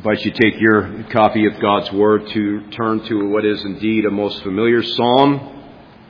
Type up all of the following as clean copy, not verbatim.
invite you to take your copy of God's Word to turn to what is indeed a most familiar psalm.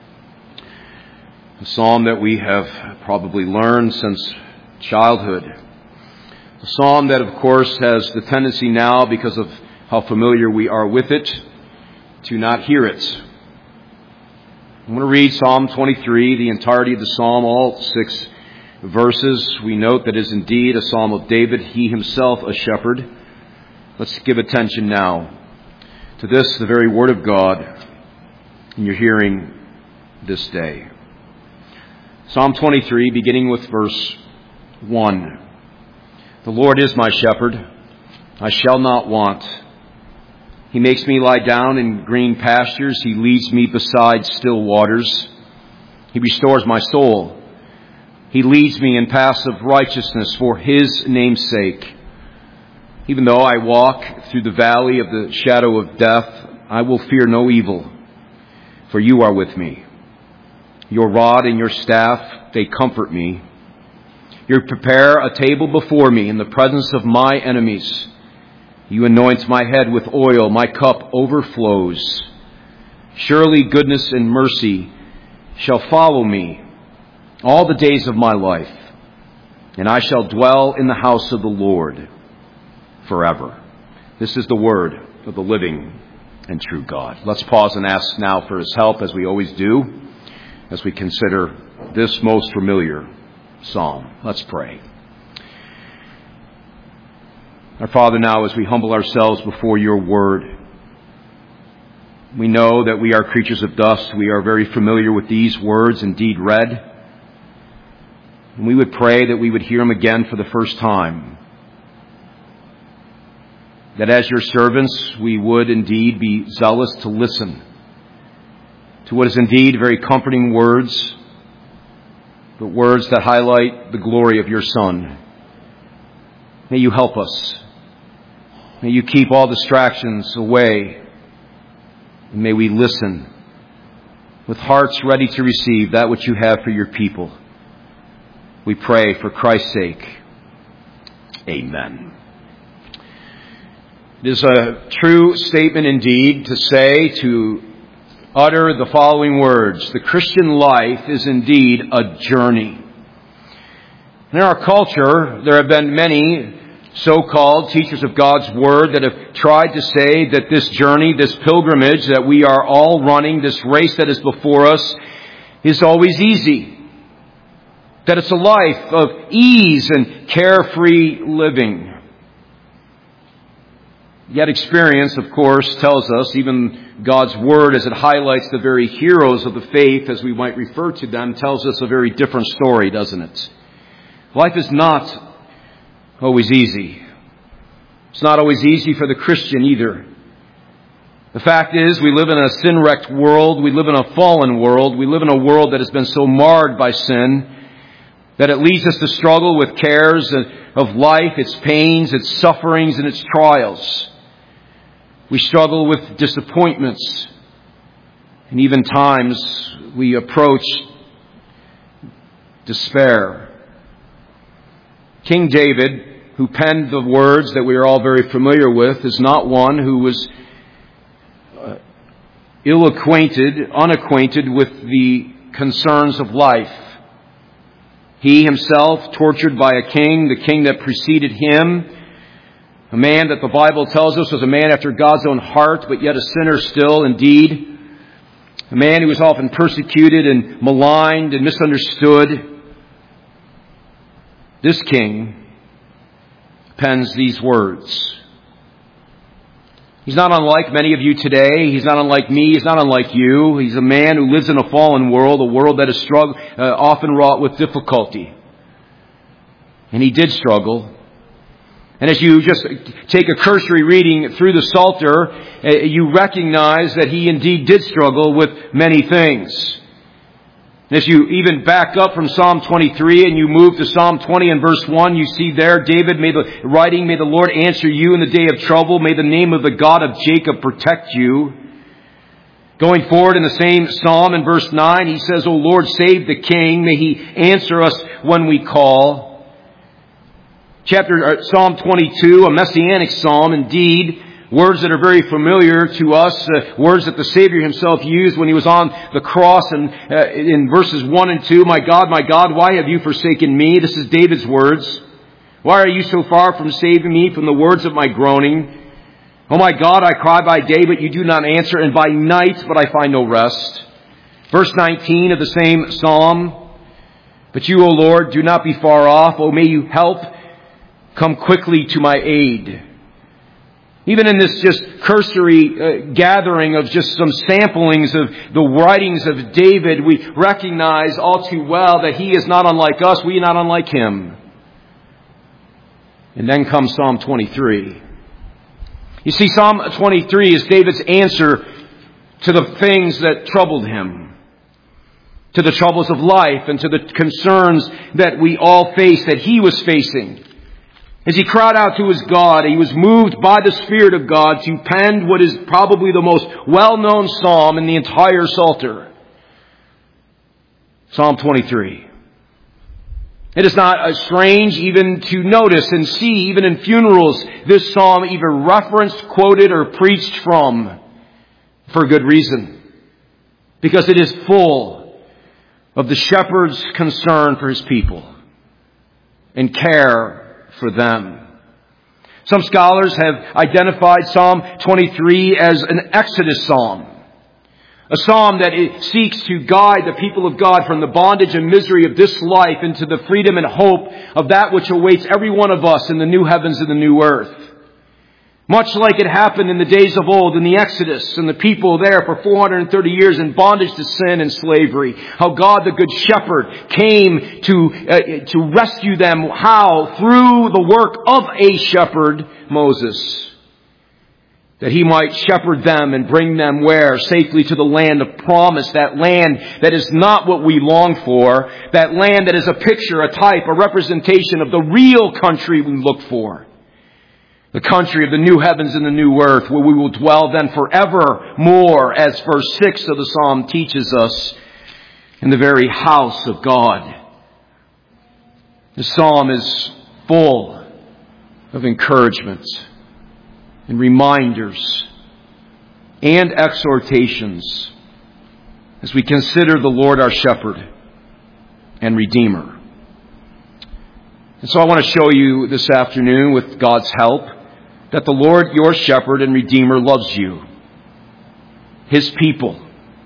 A psalm that we have probably learned since childhood. A psalm that, of course, has the tendency now, because of how familiar we are with it, to not hear it. I'm going to read Psalm 23, the entirety of the psalm, all 6 verses. We note that it is indeed a psalm of David, he himself a shepherd. Let's give attention now to this, the very Word of God, in your hearing this day. Psalm 23, beginning with verse 1. The Lord is my shepherd, I shall not want. He makes me lie down in green pastures. He leads me beside still waters. He restores my soul. He leads me in paths of righteousness for His name's sake. Even though I walk through the valley of the shadow of death, I will fear no evil, for You are with me. Your rod and Your staff, they comfort me. You prepare a table before me in the presence of my enemies. You anoint my head with oil, my cup overflows. Surely goodness and mercy shall follow me all the days of my life, and I shall dwell in the house of the Lord forever. This is the word of the living and true God. Let's pause and ask now for His help, as we always do, as we consider this most familiar psalm. Let's pray. Our Father, now as we humble ourselves before Your word, we know that we are creatures of dust. We are very familiar with these words, indeed read. And we would pray that we would hear them again for the first time. That as Your servants, we would indeed be zealous to listen to what is indeed very comforting words, but words that highlight the glory of Your Son. May You help us. May You keep all distractions away. And may we listen with hearts ready to receive that which You have for Your people. We pray for Christ's sake. Amen. It is a true statement indeed to utter the following words. The Christian life is indeed a journey. In our culture, there have been many so-called teachers of God's Word that have tried to say that this journey, this pilgrimage that we are all running, this race that is before us, is always easy. That it's a life of ease and carefree living. Yet experience, of course, tells us, even God's Word, as it highlights the very heroes of the faith, as we might refer to them, tells us a very different story, doesn't it? Life is not always easy. It's not always easy for the Christian either. The fact is, we live in a sin-wrecked world. We live in a fallen world. We live in a world that has been so marred by sin that it leads us to struggle with cares of life, its pains, its sufferings, and its trials. We struggle with disappointments. And even times we approach despair. King David, who penned the words that we are all very familiar with, is not one who was unacquainted with the concerns of life. He himself, tortured by a king, the king that preceded him, a man that the Bible tells us was a man after God's own heart, but yet a sinner still, indeed. A man who was often persecuted and maligned and misunderstood. This king pens these words. He's not unlike many of you today. He's not unlike me. He's not unlike you. He's a man who lives in a fallen world, a world that is often wrought with difficulty. And he did struggle. And as you just take a cursory reading through the Psalter, you recognize that he indeed did struggle with many things. As you even back up from Psalm 23 and you move to Psalm 20 and verse 1, you see there, David may the Lord answer you in the day of trouble. May the name of the God of Jacob protect you. Going forward in the same psalm in verse 9, he says, O Lord, save the king. May He answer us when we call. Psalm 22, a messianic psalm, indeed, words that are very familiar to us, words that the Savior himself used when he was on the cross. And in verses 1 and 2, my God, why have you forsaken me? This is David's words. Why are you so far from saving me from the words of my groaning? Oh my God, I cry by day, but you do not answer, and by night, but I find no rest. Verse 19 of the same psalm, but you, O Lord, do not be far off. Oh, may you help. Come quickly to my aid. Even in this just cursory gathering of just some samplings of the writings of David, we recognize all too well that he is not unlike us, we are not unlike him. And then comes Psalm 23. You see, Psalm 23 is David's answer to the things that troubled him, to the troubles of life and to the concerns that we all face, that he was facing. As he cried out to his God, he was moved by the Spirit of God to pen what is probably the most well-known psalm in the entire Psalter. Psalm 23. It is not strange even to notice and see, even in funerals, this psalm either referenced, quoted, or preached from for good reason. Because it is full of the shepherd's concern for his people and care for them. Some scholars have identified Psalm 23 as an Exodus psalm. A psalm that seeks to guide the people of God from the bondage and misery of this life into the freedom and hope of that which awaits every one of us in the new heavens and the new earth. Much like it happened in the days of old in the Exodus and the people there for 430 years in bondage to sin and slavery. How God, the Good Shepherd, came to rescue them. How? Through the work of a shepherd, Moses. That he might shepherd them and bring them where? Safely to the land of promise. That land that is not what we long for. That land that is a picture, a type, a representation of the real country we look for. The country of the new heavens and the new earth, where we will dwell then forevermore, as verse 6 of the psalm teaches us, in the very house of God. The psalm is full of encouragement and reminders and exhortations as we consider the Lord our shepherd and Redeemer. And so I want to show you this afternoon, with God's help, that the Lord, your shepherd and Redeemer, loves you, his people,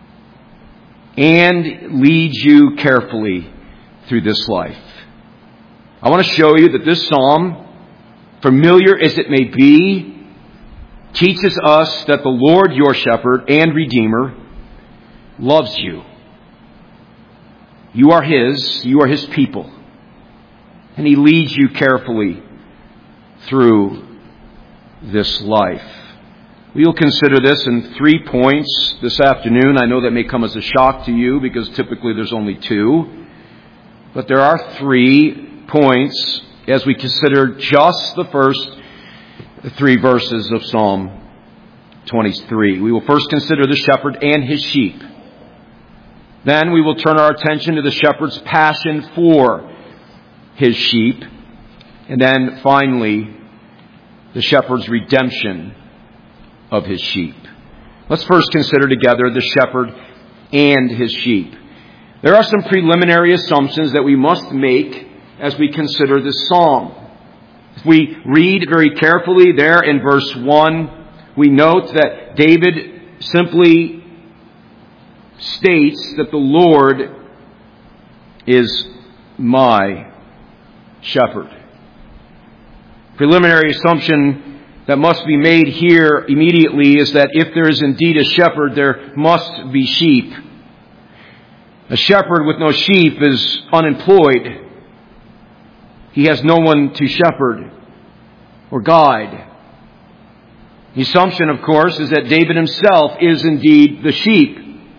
and leads you carefully through this life. I want to show you that this psalm, familiar as it may be, teaches us that the Lord, your shepherd and Redeemer, loves you. You are his people, and he leads you carefully through this life. We will consider this in 3 points this afternoon. I know that may come as a shock to you because typically there's only 2. But there are 3 points as we consider just the first 3 verses of Psalm 23. We will first consider the shepherd and his sheep. Then we will turn our attention to the shepherd's passion for his sheep. And then finally, the shepherd's redemption of his sheep. Let's first consider together the shepherd and his sheep. There are some preliminary assumptions that we must make as we consider this psalm. If we read very carefully there in verse 1, we note that David simply states that the Lord is my shepherd. Preliminary assumption that must be made here immediately is that if there is indeed a shepherd, there must be sheep. A shepherd with no sheep is unemployed. He has no one to shepherd or guide. The assumption, of course, is that David himself is indeed the sheep.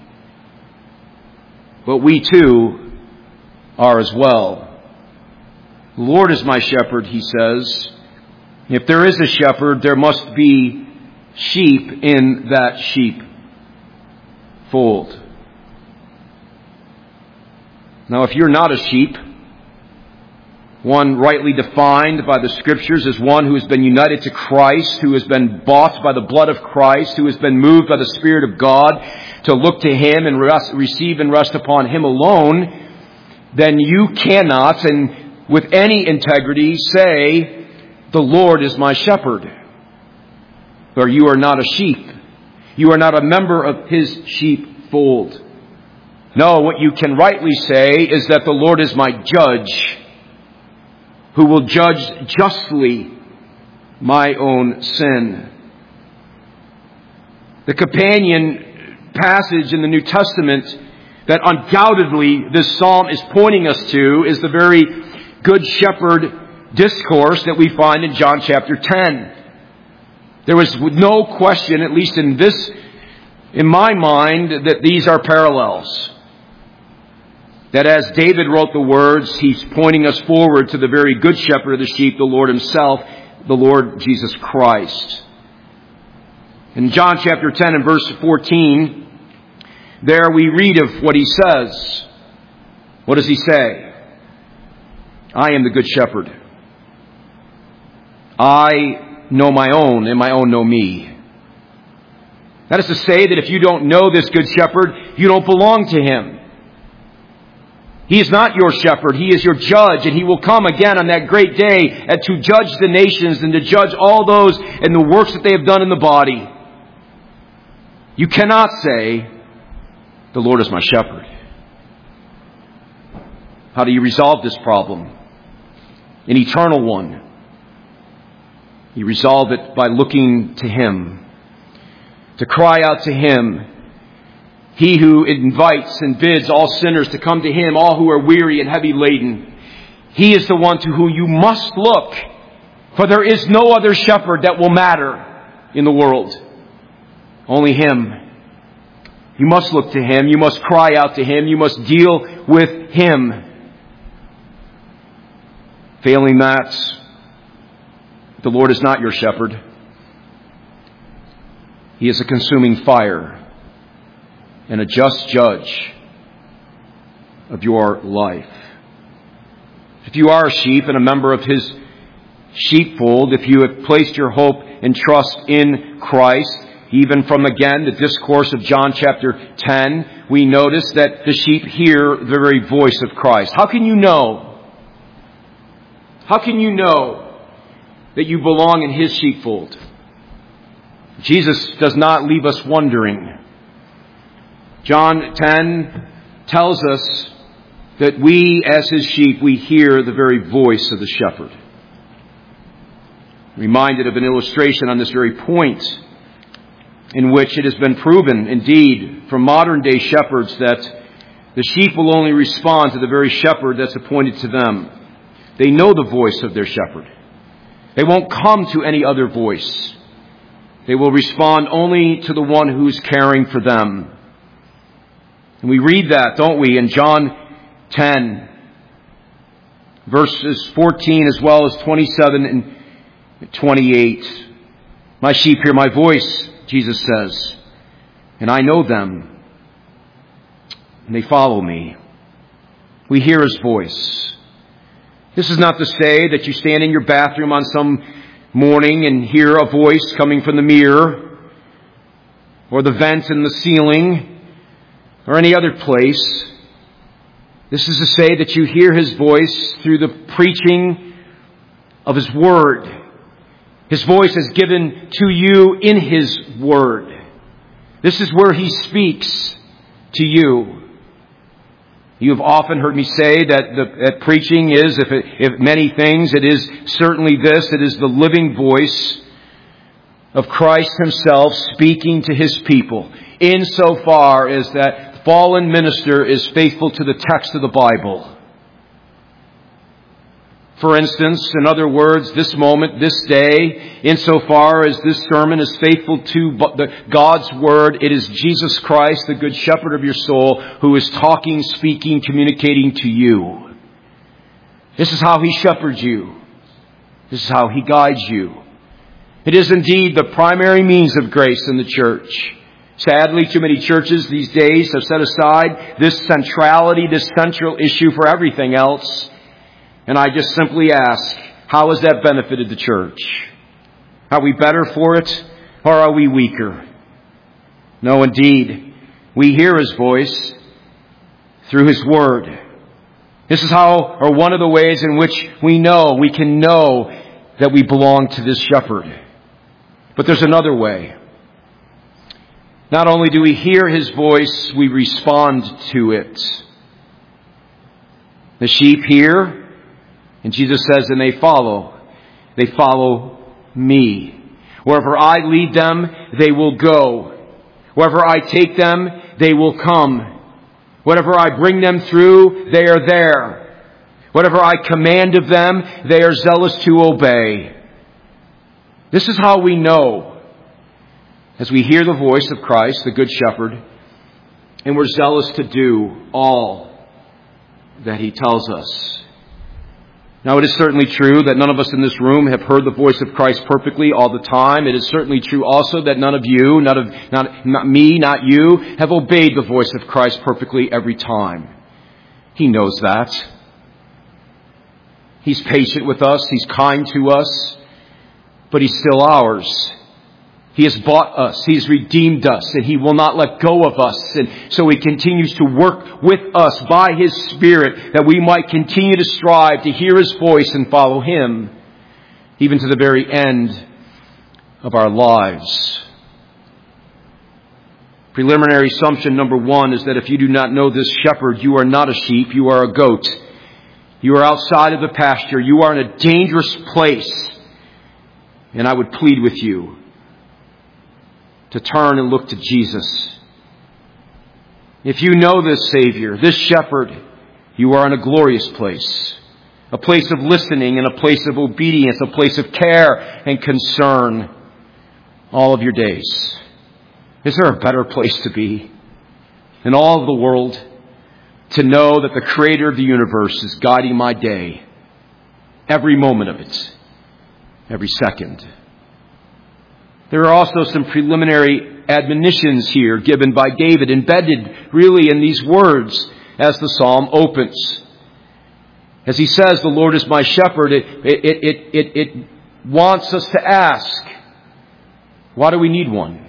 But we too are as well. The Lord is my shepherd, he says. If there is a shepherd, there must be sheep in that sheep fold. Now, if you're not a sheep, One rightly defined by the Scriptures as one who has been united to Christ, who has been bought by the blood of Christ, who has been moved by the Spirit of God to look to Him and receive and rest upon Him alone, then you cannot, and with any integrity, say, "The Lord is my shepherd." For you are not a sheep. You are not a member of His sheepfold. No, what you can rightly say is that the Lord is my judge, who will judge justly my own sin. The companion passage in the New Testament that undoubtedly this psalm is pointing us to is the very Good Shepherd discourse that we find in John chapter 10. There was no question, at least in my mind, that these are parallels. That as David wrote the words, he's pointing us forward to the very good shepherd of the sheep, the Lord Himself, the Lord Jesus Christ. In John chapter 10 and verse 14, there we read of what He says. What does He say? I am the good shepherd. I know my own, and my own know me. That is to say that if you don't know this good shepherd, you don't belong to Him. He is not your shepherd. He is your judge, and He will come again on that great day and to judge the nations and to judge all those and the works that they have done in the body. You cannot say, "The Lord is my shepherd." How do you resolve this problem? An eternal one. You resolve it by looking to Him, to cry out to Him. He who invites and bids all sinners to come to Him, all who are weary and heavy laden. He is the one to whom you must look, for there is no other shepherd that will matter in the world. Only Him. You must look to Him. You must cry out to Him. You must deal with Him. Failing that, the Lord is not your shepherd. He is a consuming fire and a just judge of your life. If you are a sheep and a member of His sheepfold, if you have placed your hope and trust in Christ, even from, again, the discourse of John chapter 10, we notice that the sheep hear the very voice of Christ. How can you know? How can you know that you belong in His sheepfold? Jesus does not leave us wondering. John 10 tells us that we, as His sheep, we hear the very voice of the shepherd. Reminded of an illustration on this very point, in which it has been proven, indeed, from modern-day shepherds that the sheep will only respond to the very shepherd that's appointed to them. They know the voice of their shepherd. They won't come to any other voice. They will respond only to the one who's caring for them. And we read that, don't we, in John 10, verses 14 as well as 27 and 28. My sheep hear my voice, Jesus says, and I know them, and they follow me. We hear His voice. This is not to say that you stand in your bathroom on some morning and hear a voice coming from the mirror or the vent in the ceiling or any other place. This is to say that you hear His voice through the preaching of His Word. His voice is given to you in His Word. This is where He speaks to you. You have often heard me say that preaching is, if many things, it is certainly this. It is the living voice of Christ Himself speaking to His people, insofar as that fallen minister is faithful to the text of the Bible. For instance, in other words, this moment, this day, insofar as this sermon is faithful to God's Word, it is Jesus Christ, the Good Shepherd of your soul, who is talking, speaking, communicating to you. This is how He shepherds you. This is how He guides you. It is indeed the primary means of grace in the church. Sadly, too many churches these days have set aside this centrality, this central issue for everything else. And I just simply ask, how has that benefited the church? Are we better for it, or are we weaker? No, indeed. We hear His voice through His Word. This is how, or one of the ways in which we can know that we belong to this shepherd. But there's another way. Not only do we hear His voice, we respond to it. The sheep hear, and Jesus says, and they follow. They follow me. Wherever I lead them, they will go. Wherever I take them, they will come. Whatever I bring them through, they are there. Whatever I command of them, they are zealous to obey. This is how we know. As we hear the voice of Christ, the Good Shepherd, and we're zealous to do all that He tells us. Now, it is certainly true that none of us in this room have heard the voice of Christ perfectly all the time. It is certainly true also that none of you, not me, not you, have obeyed the voice of Christ perfectly every time. He knows that. He's patient with us. He's kind to us. But He's still ours. He has bought us. He's redeemed us. And He will not let go of us. And so He continues to work with us by His Spirit that we might continue to strive to hear His voice and follow Him, even to the very end of our lives. Preliminary assumption number 1 is that if you do not know this shepherd, you are not a sheep, you are a goat. You are outside of the pasture. You are in a dangerous place. And I would plead with you to turn and look to Jesus. If you know this Savior, this shepherd, you are in a glorious place. A place of listening and a place of obedience, a place of care and concern all of your days. Is there a better place to be in all of the world? To know that the Creator of the universe is guiding my day, every moment of it, every second. There are also some preliminary admonitions here given by David, embedded really in these words as the psalm opens. As he says, the Lord is my shepherd, it wants us to ask, why do we need one?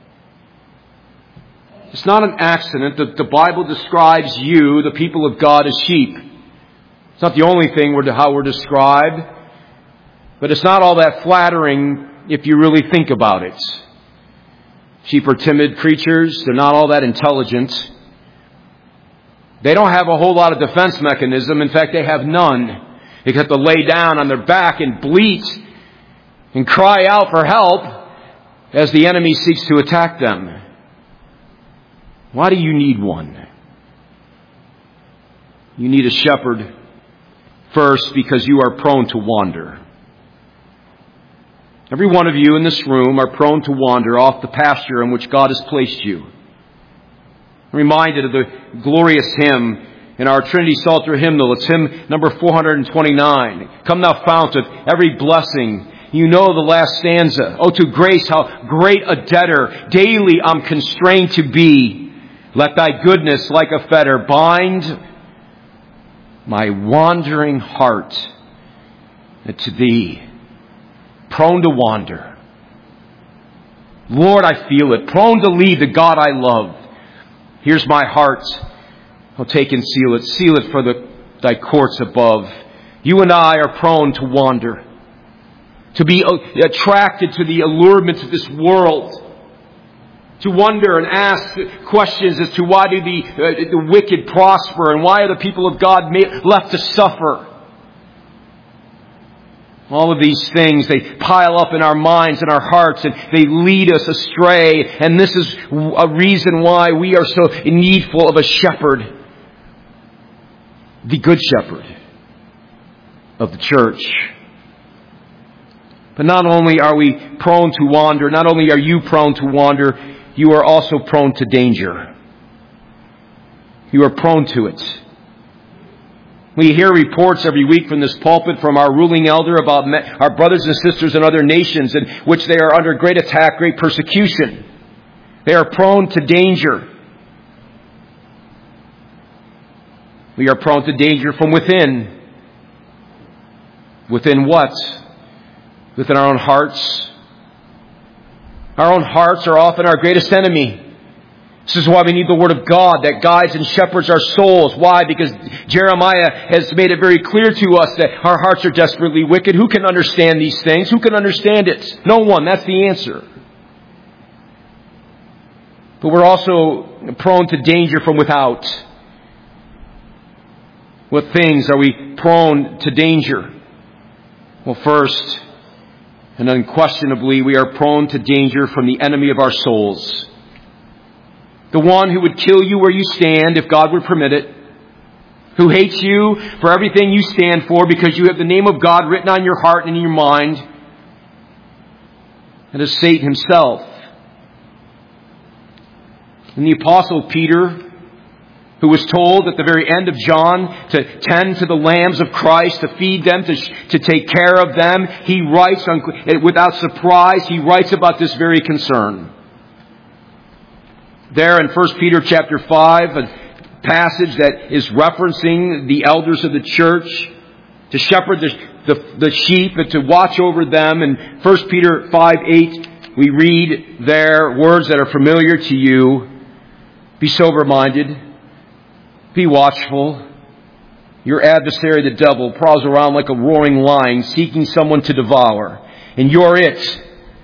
It's not an accident that the Bible describes you, the people of God, as sheep. It's not the only thing how we're described, but it's not all that flattering if you really think about it. Sheep are timid creatures. They're not all that intelligent. They don't have a whole lot of defense mechanism. In fact, they have none. They have to lay down on their back and bleat and cry out for help as the enemy seeks to attack them. Why do you need one? You need a shepherd first because you are prone to wander. Every one of you in this room are prone to wander off the pasture in which God has placed you. I'm reminded of the glorious hymn in our Trinity Psalter hymnal. It's hymn number 429. Come thou fount of every blessing. You know the last stanza. Oh, to grace, how great a debtor daily I'm constrained to be. Let thy goodness like a fetter bind my wandering heart to thee. Prone to wander. Lord, I feel it. Prone to leave the God I love. Here's my heart. I'll take and seal it. Seal it for thy courts above. You and I are prone to wander. To be attracted to the allurements of this world. To wonder and ask questions as to why do the wicked prosper and why are the people of God left to suffer. All of these things, they pile up in our minds and our hearts and they lead us astray. And this is a reason why we are so needful of a shepherd. The Good Shepherd of the church. But not only are we prone to wander, not only are you prone to wander, you are also prone to danger. You are prone to it. We hear reports every week from this pulpit from our ruling elder about our brothers and sisters in other nations in which they are under great attack, great persecution. They are prone to danger. We are prone to danger from within. Within what? Within our own hearts. Our own hearts are often our greatest enemy. This is why we need the Word of God that guides and shepherds our souls. Why? Because Jeremiah has made it very clear to us that our hearts are desperately wicked. Who can understand these things? Who can understand it? No one. That's the answer. But we're also prone to danger from without. What things are we prone to danger? Well, first, and unquestionably, we are prone to danger from the enemy of our souls. The one who would kill you where you stand if God would permit it. Who hates you for everything you stand for because you have the name of God written on your heart and in your mind. And is Satan himself. And the Apostle Peter, who was told at the very end of John to tend to the lambs of Christ, to feed them, to take care of them, he writes, without surprise, he writes about this very concern. There in 1 Peter chapter 5, a passage that is referencing the elders of the church, to shepherd the sheep and to watch over them. In 1 Peter 5:8, we read there words that are familiar to you. Be sober-minded. Be watchful. Your adversary, the devil, prowls around like a roaring lion, seeking someone to devour. And you're it.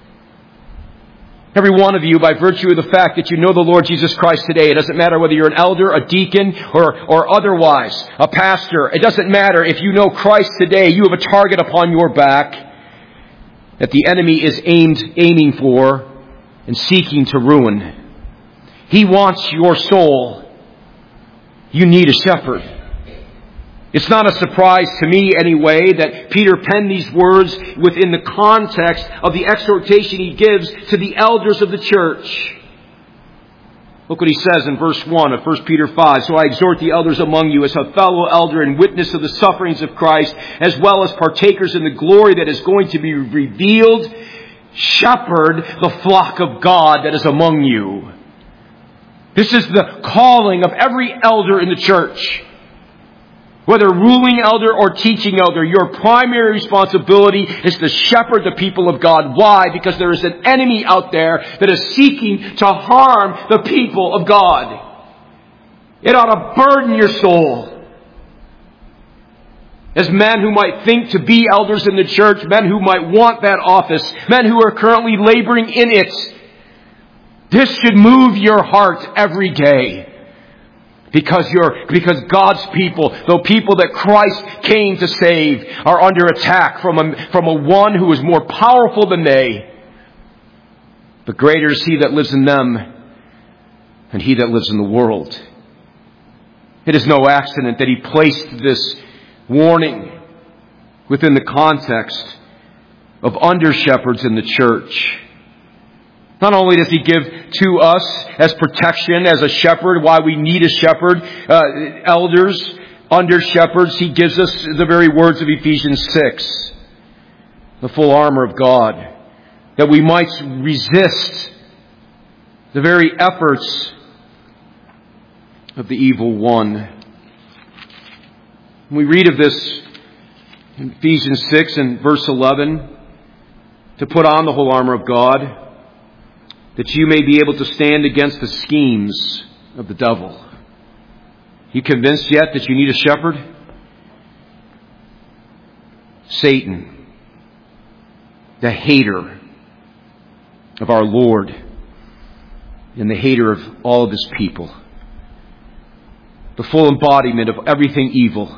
Every one of you, by virtue of the fact that you know the Lord Jesus Christ today. It doesn't matter whether you're an elder, a deacon, or otherwise, a pastor. It doesn't matter. If you know Christ today, you have a target upon your back that the enemy is aiming for and seeking to ruin. He wants your soul. You need a shepherd. It's not a surprise to me anyway that Peter penned these words within the context of the exhortation he gives to the elders of the church. Look what he says in verse 1 of 1 Peter 5. So I exhort the elders among you as a fellow elder and witness of the sufferings of Christ, as well as partakers in the glory that is going to be revealed. Shepherd the flock of God that is among you. This is the calling of every elder in the church. Whether ruling elder or teaching elder, your primary responsibility is to shepherd the people of God. Why? Because there is an enemy out there that is seeking to harm the people of God. It ought to burden your soul. As men who might think to be elders in the church, men who might want that office, men who are currently laboring in it, this should move your heart every day. Because God's people, the people that Christ came to save, are under attack from a one who is more powerful than they. But greater is he that lives in them than he that lives in the world. It is no accident that he placed this warning within the context of under-shepherds in the church. Not only does he give to us as protection, as a shepherd, why we need a shepherd, elders, under shepherds, he gives us the very words of Ephesians 6, the full armor of God, that we might resist the very efforts of the evil one. We read of this in Ephesians 6 and verse 11, to put on the whole armor of God, that you may be able to stand against the schemes of the devil. You convinced yet that you need a shepherd? Satan, the hater of our Lord and the hater of all of his people. The full embodiment of everything evil.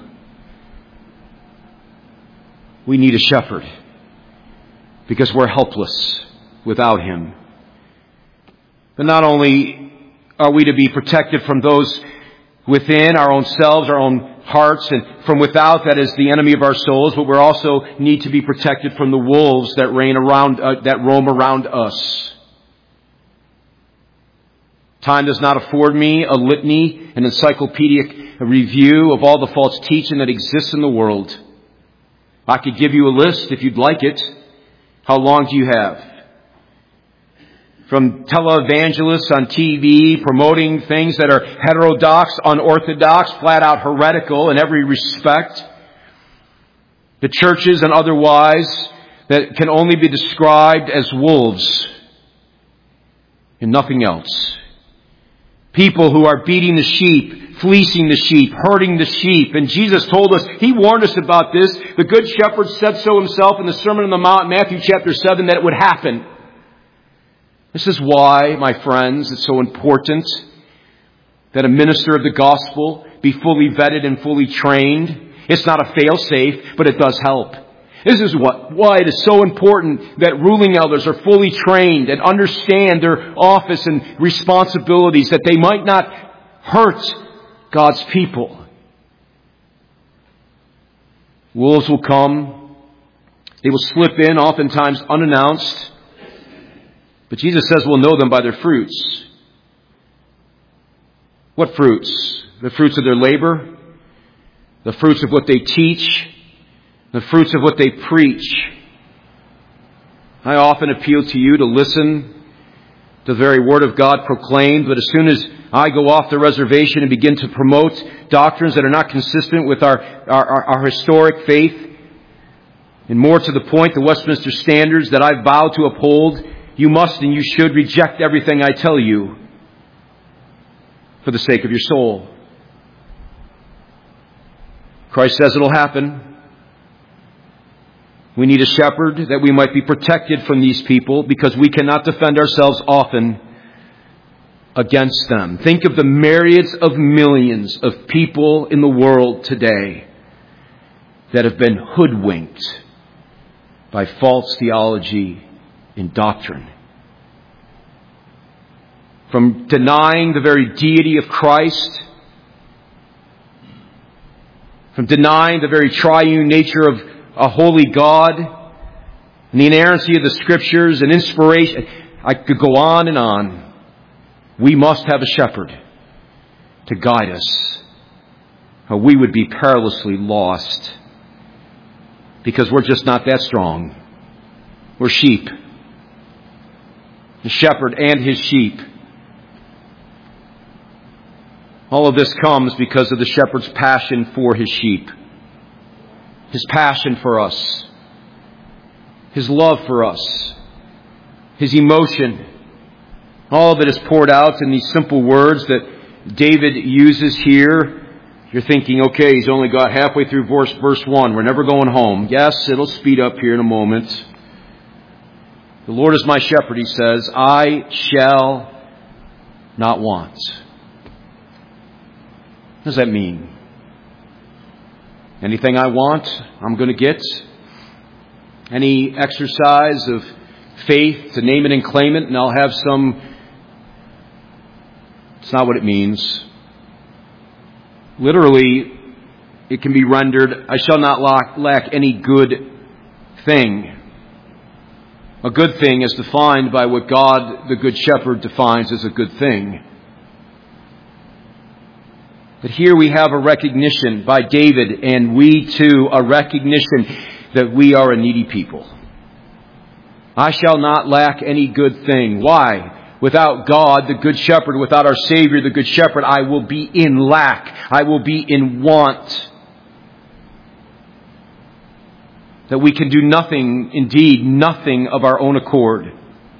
We need a shepherd because we're helpless without him. But not only are we to be protected from those within, our own selves, our own hearts, and from without, that is the enemy of our souls, but we also need to be protected from the wolves that roam around us. Time does not afford me a litany, an encyclopedic review of all the false teaching that exists in the world. I could give you a list if you'd like it. How long do you have? From televangelists on TV promoting things that are heterodox, unorthodox, flat out heretical in every respect. The churches and otherwise that can only be described as wolves and nothing else. People who are beating the sheep, fleecing the sheep, hurting the sheep. And Jesus told us, He warned us about this. The Good Shepherd said so Himself in the Sermon on the Mount, Matthew chapter 7, that it would happen. This is why, my friends, it's so important that a minister of the gospel be fully vetted and fully trained. It's not a fail-safe, but it does help. This is why it is so important that ruling elders are fully trained and understand their office and responsibilities, that they might not hurt God's people. Wolves will come. They will slip in, oftentimes unannounced. But Jesus says we'll know them by their fruits. What fruits? The fruits of their labor, the fruits of what they teach, the fruits of what they preach. I often appeal to you to listen to the very Word of God proclaimed, but as soon as I go off the reservation and begin to promote doctrines that are not consistent with our historic faith, and more to the point, the Westminster standards that I've vowed to uphold, you must and you should reject everything I tell you for the sake of your soul. Christ says it'll happen. We need a shepherd that we might be protected from these people, because we cannot defend ourselves often against them. Think of the myriads of millions of people in the world today that have been hoodwinked by false theology and doctrine. From denying the very deity of Christ, from denying the very triune nature of a holy God, and the inerrancy of the Scriptures and inspiration. I could go on and on. We must have a shepherd to guide us, or we would be perilously lost, because we're just not that strong. We're sheep. The shepherd and his sheep. All of this comes because of the shepherd's passion for his sheep. His passion for us. His love for us. His emotion. All of it is poured out in these simple words that David uses here. You're thinking, okay, he's only got halfway through verse 1. We're never going home. Yes, it'll speed up here in a moment. The Lord is my shepherd, he says. I shall not want. What does that mean? Anything I want, I'm going to get. Any exercise of faith to name it and claim it, and I'll have some. It's not what it means. Literally, it can be rendered, I shall not lack any good thing. A good thing is defined by what God, the Good Shepherd, defines as a good thing. But here we have a recognition by David, and we too, a recognition that we are a needy people. I shall not lack any good thing. Why? Without God, the Good Shepherd, without our Savior, the Good Shepherd, I will be in lack. I will be in want. That we can do nothing, indeed nothing of our own accord.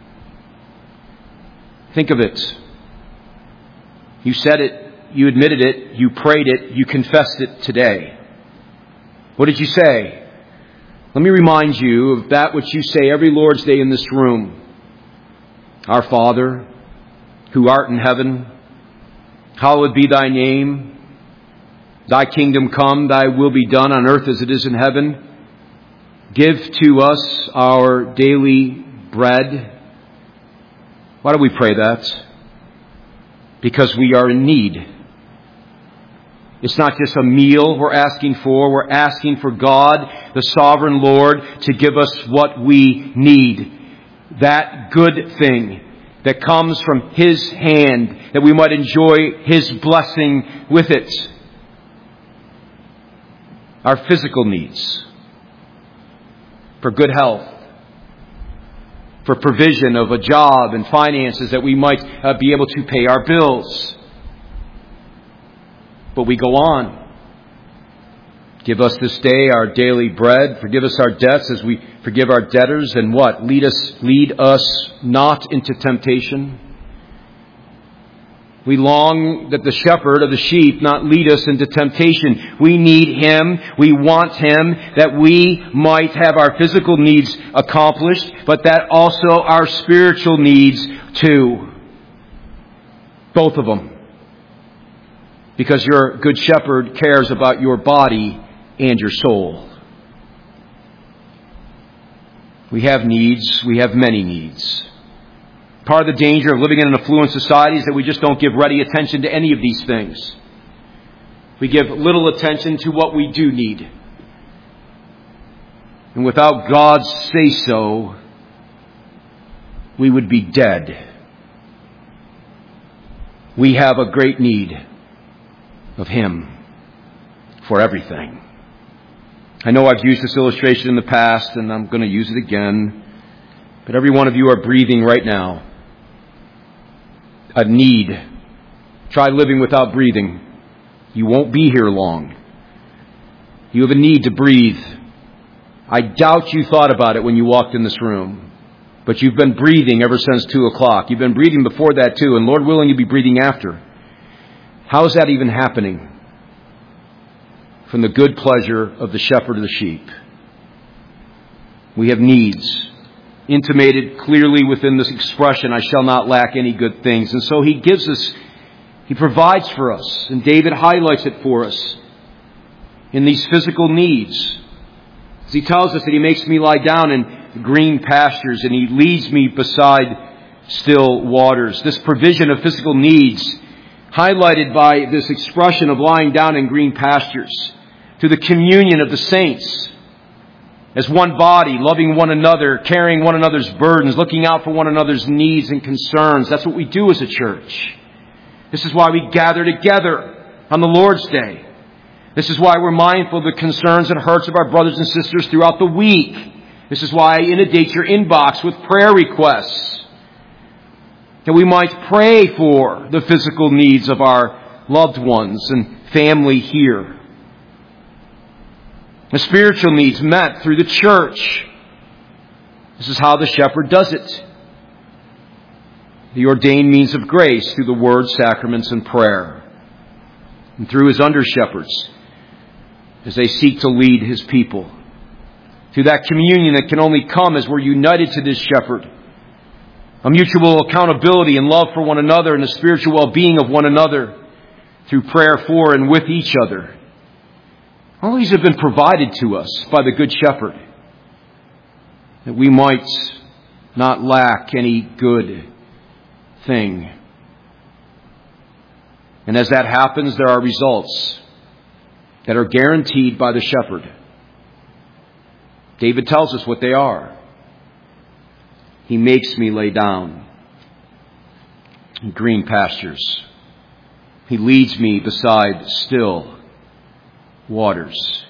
Think of it. You said it. You admitted it, you prayed it, you confessed it today. What did you say? Let me remind you of that which you say every Lord's Day in this room. Our Father, who art in heaven, hallowed be thy name. Thy kingdom come, thy will be done on earth as it is in heaven. Give to us our daily bread. Why do we pray that? Because we are in need. It's not just a meal we're asking for. We're asking for God, the sovereign Lord, to give us what we need. That good thing that comes from His hand, that we might enjoy His blessing with it. Our physical needs. For good health. For provision of a job and finances that we might be able to pay our bills. But we go on. Give us this day our daily bread. Forgive us our debts as we forgive our debtors. And what? Lead us not into temptation. We long that the shepherd of the sheep not lead us into temptation. We need Him. We want Him that we might have our physical needs accomplished, but that also our spiritual needs too. Both of them. Because your good shepherd cares about your body and your soul. We have needs. We have many needs. Part of the danger of living in an affluent society is that we just don't give ready attention to any of these things. We give little attention to what we do need. And without God's say-so, we would be dead. We have a great need of Him for everything. I know I've used this illustration in the past, and I'm going to use it again. But every one of you are breathing right now. A need. Try living without breathing. You won't be here long. You have a need to breathe. I doubt you thought about it when you walked in this room. But you've been breathing ever since 2 o'clock. You've been breathing before that too, and Lord willing, you'll be breathing after. How is that even happening? From the good pleasure of the shepherd of the sheep. We have needs. Intimated clearly within this expression, I shall not lack any good things. And so He gives us, He provides for us. And David highlights it for us in these physical needs. As he tells us that He makes me lie down in green pastures and He leads me beside still waters. This provision of physical needs highlighted by this expression of lying down in green pastures to the communion of the saints. As one body, loving one another, carrying one another's burdens, looking out for one another's needs and concerns. That's what we do as a church. This is why we gather together on the Lord's Day. This is why we're mindful of the concerns and hurts of our brothers and sisters throughout the week. This is why I inundate your inbox with prayer requests. That we might pray for the physical needs of our loved ones and family here. The spiritual needs met through the church. This is how the shepherd does it. The ordained means of grace through the word, sacraments, and prayer. And through His under-shepherds as they seek to lead His people. Through that communion that can only come as we're united to this shepherd. A mutual accountability and love for one another and the spiritual well-being of one another through prayer for and with each other. All these have been provided to us by the Good Shepherd, that we might not lack any good thing. And as that happens, there are results that are guaranteed by the shepherd. David tells us what they are. He makes me lay down in green pastures. He leads me beside still waters.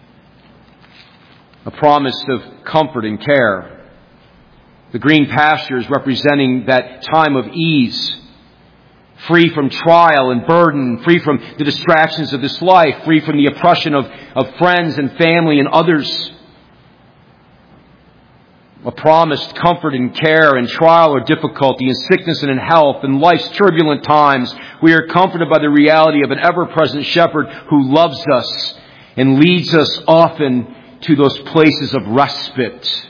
A promise of comfort and care. The green pastures representing that time of ease, free from trial and burden, free from the distractions of this life, free from the oppression of friends and family and others. A promised comfort and care in trial or difficulty, in sickness and in health, in life's turbulent times. We are comforted by the reality of an ever-present shepherd who loves us and leads us often to those places of respite.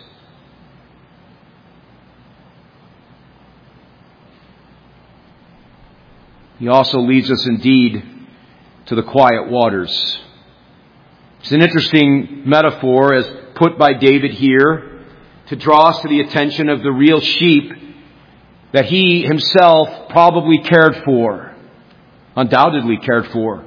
He also leads us indeed to the quiet waters. It's an interesting metaphor as put by David here, to draw us to the attention of the real sheep that he himself probably cared for, undoubtedly cared for.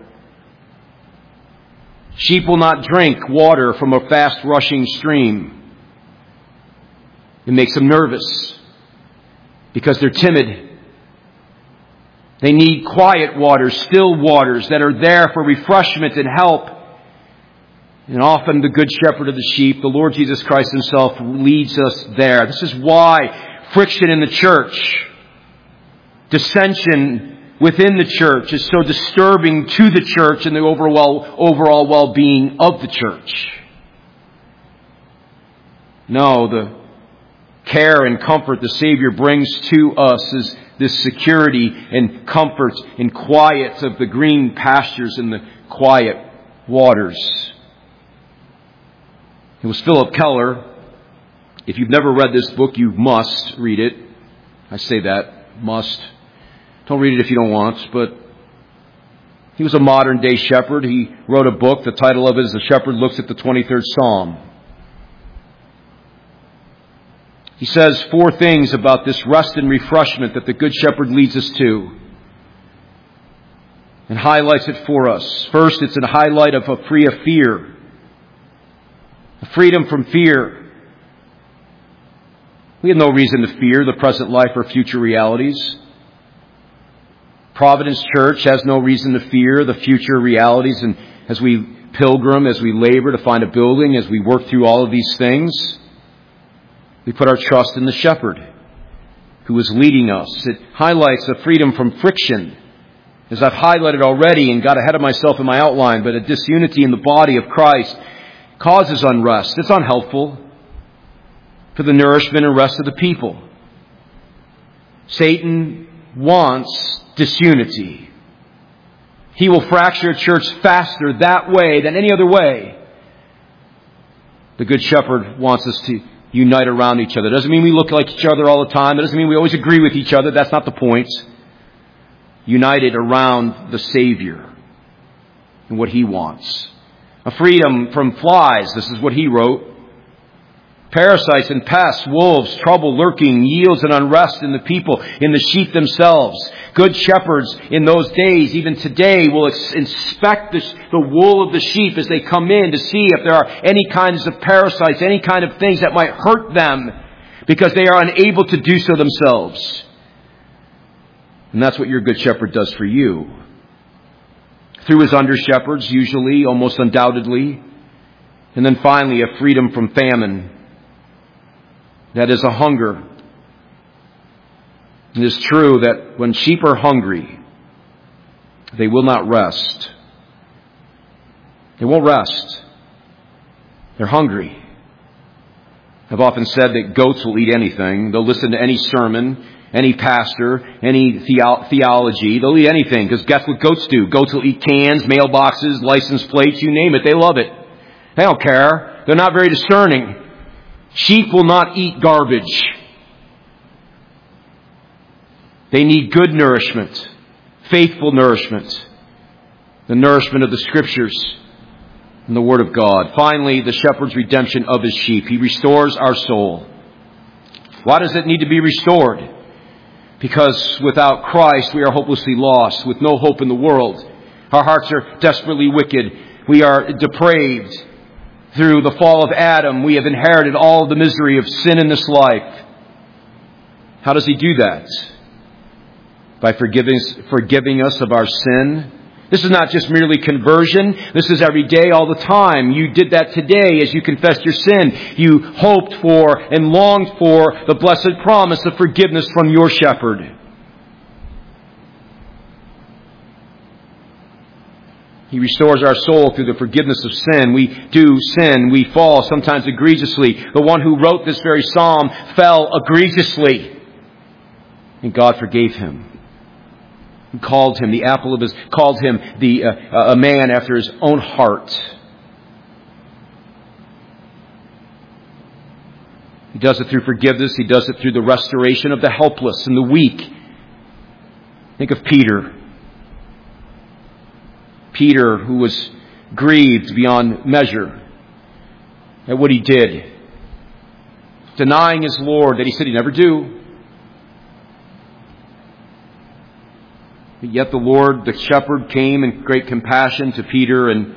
Sheep will not drink water from a fast-rushing stream. It makes them nervous because they're timid. They need quiet waters, still waters that are there for refreshment and help. And often the Good Shepherd of the sheep, the Lord Jesus Christ Himself, leads us there. This is why friction in the church, dissension within the church is so disturbing to the church and the overall well-being of the church. No, the care and comfort the Savior brings to us is this security and comfort and quiet of the green pastures and the quiet waters. It was Philip Keller. If you've never read this book, you must read it. I say that, must. Don't read it if you don't want, but he was a modern day shepherd. He wrote a book. The title of it is The Shepherd Looks at the 23rd Psalm. He says 4 things about this rest and refreshment that the Good Shepherd leads us to, and highlights it for us. First, it's a highlight of a free of fear. A freedom from fear. We have no reason to fear the present life or future realities. Providence Church has no reason to fear the future realities, and as we pilgrim, as we labor to find a building, as we work through all of these things, we put our trust in the shepherd who is leading us. It highlights the freedom from friction, as I've highlighted already and got ahead of myself in my outline, but a disunity in the body of Christ causes unrest. It's unhelpful for the nourishment and rest of the people. Satan wants disunity. He will fracture a church faster that way than any other way. The Good Shepherd wants us to unite around each other. It doesn't mean we look like each other all the time. It doesn't mean we always agree with each other. That's not the point. United around the Savior and what He wants. A freedom from flies. This is what he wrote. Parasites and pests, wolves, trouble lurking, yields and unrest in the people, in the sheep themselves. Good shepherds in those days, even today, will inspect the wool of the sheep as they come in to see if there are any kinds of parasites, any kind of things that might hurt them, because they are unable to do so themselves. And that's what your Good Shepherd does for you. Through his under-shepherds, usually, almost undoubtedly. And then finally, a freedom from famine. That is a hunger. It is true that when sheep are hungry, they will not rest. They won't rest. They're hungry. I've often said that goats will eat anything. They'll listen to any sermon, any pastor, any theology. They'll eat anything, because guess what goats do? Goats will eat cans, mailboxes, license plates, you name it. They love it. They don't care. They're not very discerning. Sheep will not eat garbage. They need good nourishment, faithful nourishment, the nourishment of the Scriptures and the Word of God. Finally, the shepherd's redemption of his sheep. He restores our soul. Why does it need to be restored? Because without Christ, we are hopelessly lost, with no hope in the world. Our hearts are desperately wicked. We are depraved. Through the fall of Adam, we have inherited all of the misery of sin in this life. How does He do that? By forgiving us of our sin. This is not just merely conversion. This is every day, all the time. You did that today as you confessed your sin. You hoped for and longed for the blessed promise of forgiveness from your shepherd. He restores our soul through the forgiveness of sin. We do sin. We fall, sometimes egregiously. The one who wrote this very psalm fell egregiously. And God forgave him. He called him a man after his own heart. He does it through forgiveness. He does it through the restoration of the helpless and the weak. Think of Peter. Peter, who was grieved beyond measure at what he did, denying his Lord that he said he'd never do. But yet the Lord, the shepherd, came in great compassion to Peter and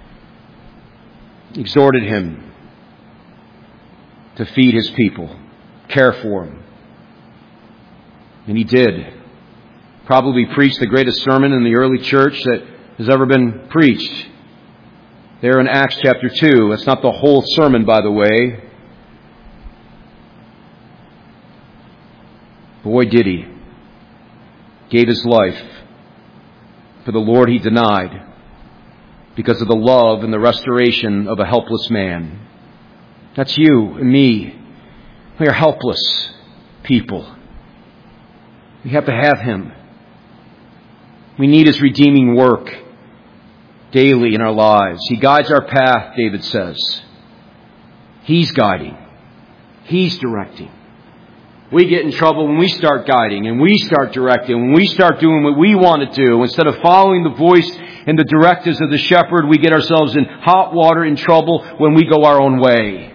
exhorted him to feed his people, care for them. And he did. Probably preached the greatest sermon in the early church that has ever been preached. There in Acts chapter 2. That's not the whole sermon, by the way. Boy, did he. Gave his life for the Lord he denied because of the love and the restoration of a helpless man. That's you and me. We are helpless people. We have to have him. We need his redeeming work daily in our lives. He guides our path, David says. He's guiding. He's directing. We get in trouble when we start guiding and we start directing, when we start doing what we want to do. Instead of following the voice and the directives of the shepherd, we get ourselves in hot water, in trouble when we go our own way.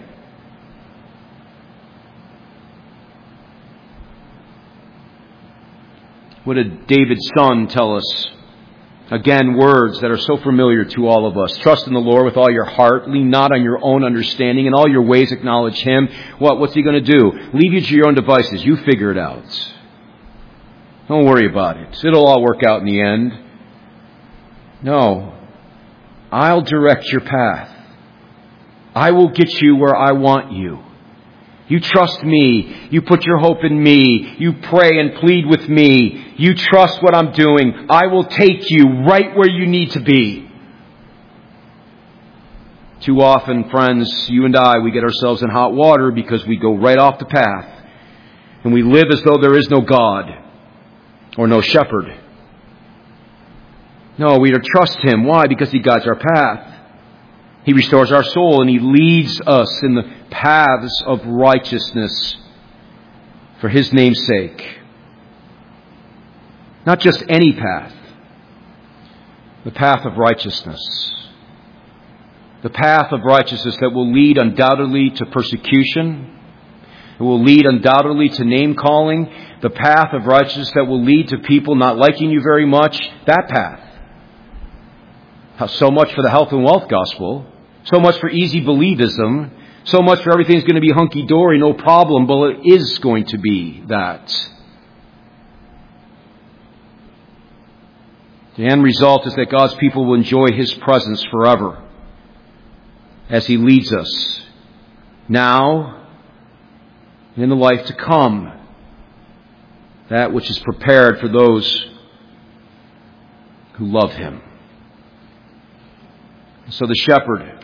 What did David's son tell us? Again, words that are so familiar to all of us. Trust in the Lord with all your heart. Lean not on your own understanding. In all your ways acknowledge him. What's he going to do? Leave you to your own devices. You figure it out. Don't worry about it. It'll all work out in the end. No. I'll direct your path. I will get you where I want you. You trust me. You put your hope in me. You pray and plead with me. You trust what I'm doing. I will take you right where you need to be. Too often, friends, you and I, we get ourselves in hot water because we go right off the path. And we live as though there is no God or no shepherd. No, we are to trust him. Why? Because he guides our path. He restores our soul and he leads us in the paths of righteousness for his name's sake. Not just any path. The path of righteousness. The path of righteousness that will lead undoubtedly to persecution. It will lead undoubtedly to name calling. The path of righteousness that will lead to people not liking you very much. That path. So much for the health and wealth gospel. So much for easy believism. So much for everything's going to be hunky-dory, no problem. But it is going to be that. The end result is that God's people will enjoy his presence forever as he leads us now and in the life to come. That which is prepared for those who love him. So the shepherd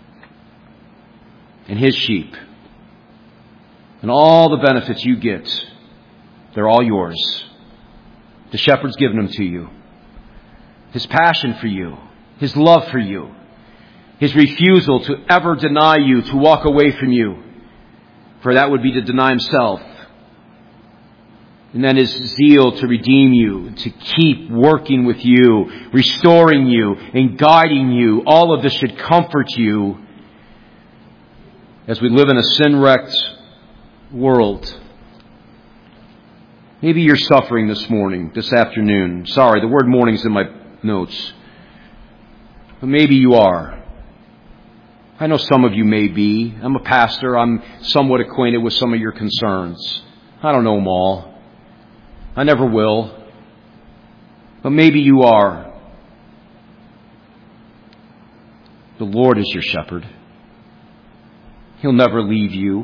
and his sheep and all the benefits you get, they're all yours. The shepherd's given them to you. His passion for you, his love for you, his refusal to ever deny you, to walk away from you, for that would be to deny himself. And then his zeal to redeem you, to keep working with you, restoring you, and guiding you. All of this should comfort you as we live in a sin-wrecked world. Maybe you're suffering this morning, this afternoon. Sorry, the word morning's in my notes. But maybe you are. I know some of you may be. I'm a pastor. I'm somewhat acquainted with some of your concerns. I don't know them all. I never will. But maybe you are. The Lord is your shepherd. He'll never leave you.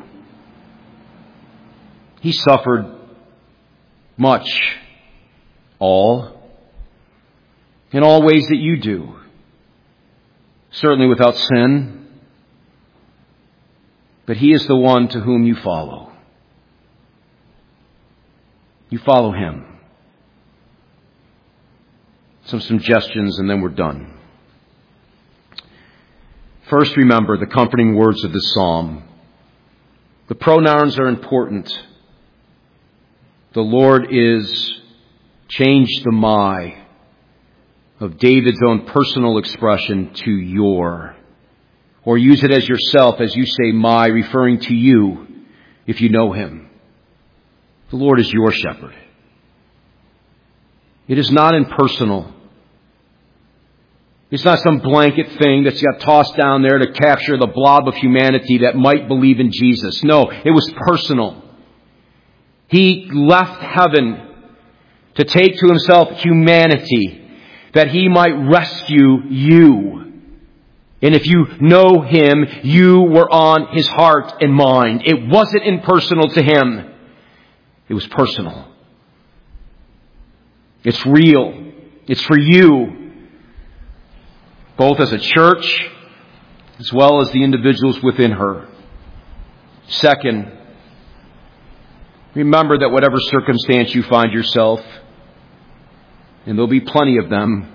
He suffered much, all, in all ways that you do. Certainly without sin. But he is the one to whom you follow. You follow him. Some suggestions and then we're done. First, remember the comforting words of this psalm. The pronouns are important. The Lord is, change the my of David's own personal expression to your. Or use it as yourself as you say my, referring to you if you know him. The Lord is your shepherd. It is not impersonal. It's not some blanket thing that's got tossed down there to capture the blob of humanity that might believe in Jesus. No, it was personal. He left heaven to take to himself humanity that he might rescue you. And if you know him, you were on his heart and mind. It wasn't impersonal to him. It was personal. It's real. It's for you, both as a church as well as the individuals within her. Second, remember that whatever circumstance you find yourself, and there'll be plenty of them,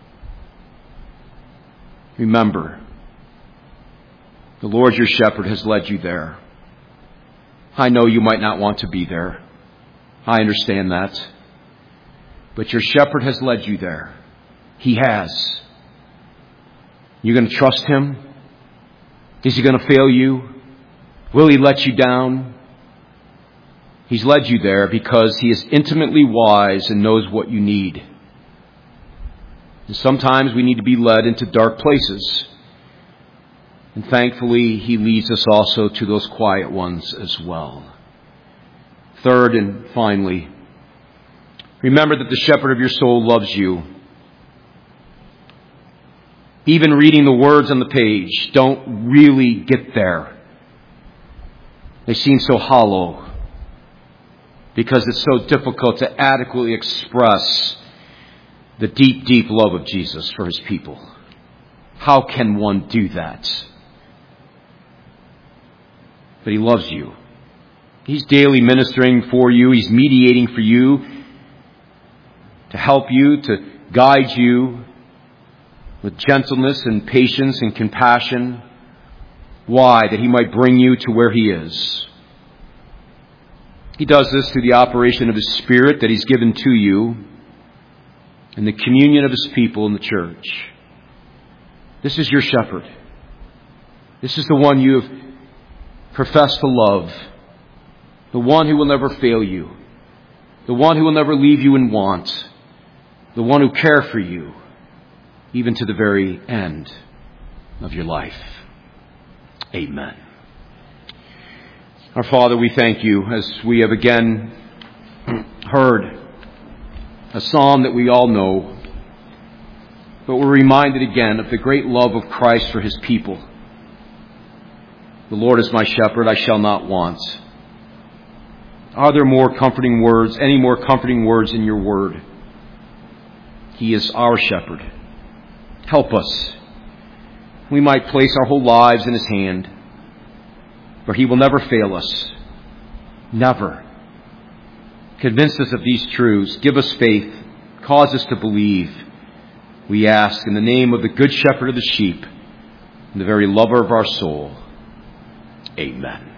remember, the Lord your shepherd has led you there. I know you might not want to be there. I understand that. But your shepherd has led you there. He has. You're going to trust him? Is he going to fail you? Will he let you down? He's led you there because he is intimately wise and knows what you need. And sometimes we need to be led into dark places. And thankfully, he leads us also to those quiet ones as well. Third and finally, remember that the shepherd of your soul loves you. Even reading the words on the page don't really get there. They seem so hollow because it's so difficult to adequately express the deep, deep love of Jesus for his people. How can one do that? But he loves you. He's daily ministering for you. He's mediating for you to help you, to guide you with gentleness and patience and compassion. Why? That he might bring you to where he is. He does this through the operation of his Spirit that he's given to you and the communion of his people in the church. This is your shepherd. This is the one you have professed to love. The one who will never fail you. The one who will never leave you in want. The one who cares for you, even to the very end of your life. Amen. Our Father, we thank you as we have again heard a psalm that we all know, but we're reminded again of the great love of Christ for his people. The Lord is my shepherd, I shall not want. Are there more comforting words, any more comforting words in your word? He is our shepherd. Help us. We might place our whole lives in his hand, for he will never fail us. Never. Convince us of these truths. Give us faith. Cause us to believe. We ask in the name of the good shepherd of the sheep and the very lover of our soul. Amen.